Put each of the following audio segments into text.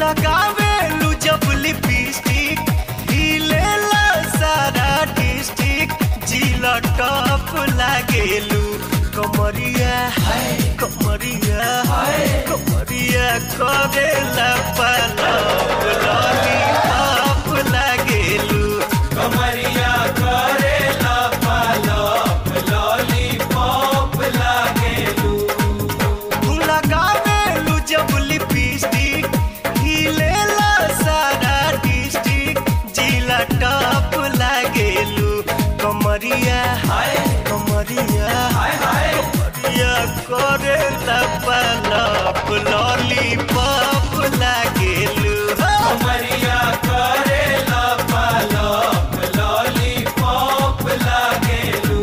लगावेलू जब लिपस्टिक हिलेला सारा डिस्ट्रिक्ट जिला टॉप लागेलू कमरिया कमरिया कमरिया करेला पलप लॉलीपॉप लागेलू कमरिया करेला पलप लॉलीपॉप लागेलू तू लगावेलू जब लिपस्टिक हिलेला सारा डिस्ट्रिक्ट जिला टॉप लागेलू कमरिया कमरिया कमरिया करेला पलप लॉलीपॉप लागेलू कमरिया करेला पलप लॉलीपॉप लागेलू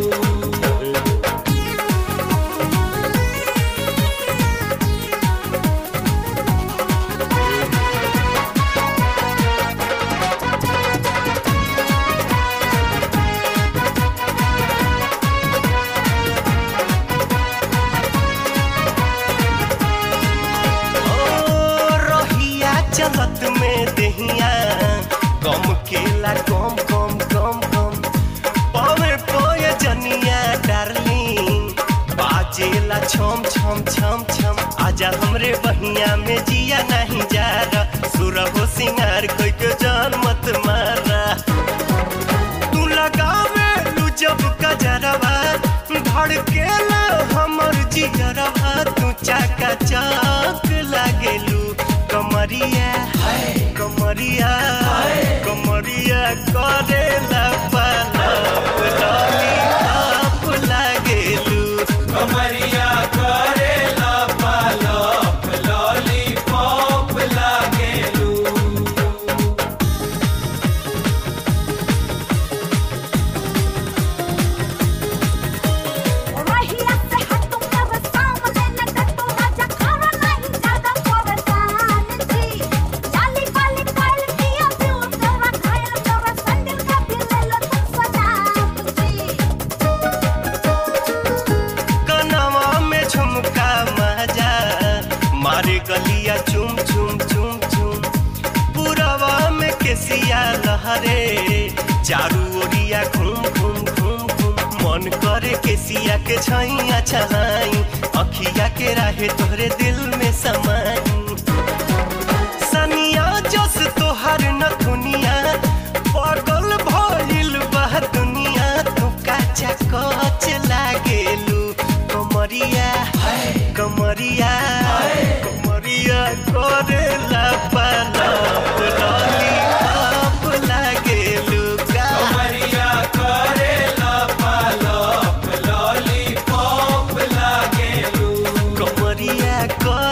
चलत में दहिया कम केला कम कम कम कम पावे पोए जनिया डार्लिंग बाजेला छम छम छम छम आजा हमरे बहिया में जिया नहीं जा रहा सुरहो सिंगार कोई के जान मत मारा तू लगावे लू जब कजरवा धड़केला हमर जिगरवा तू चाका चौक लागेलू कमरिया कमरिया कमरिया करेला पलप लॉलीपॉप लागेलू कमरिया करेला पलप लॉलीपॉप लागेलू गलिया चुम चुम चुम चुम पुरवा में केसिया लहरे चारू ओरिया घूम घूम घूम घूम मन करे केसिया के छैया छलाई अखिया के राहे तोहरे दिल में समाई सनिया जस तोहर नथुनिया पागल भइल बा दुनिया तू काचा कच लागेलू कमरिया कमरिया कमरिया करेला पलप लॉलीपॉप लागेलू कमरिया करेला पलप लॉलीपॉप लागेलू कमरिया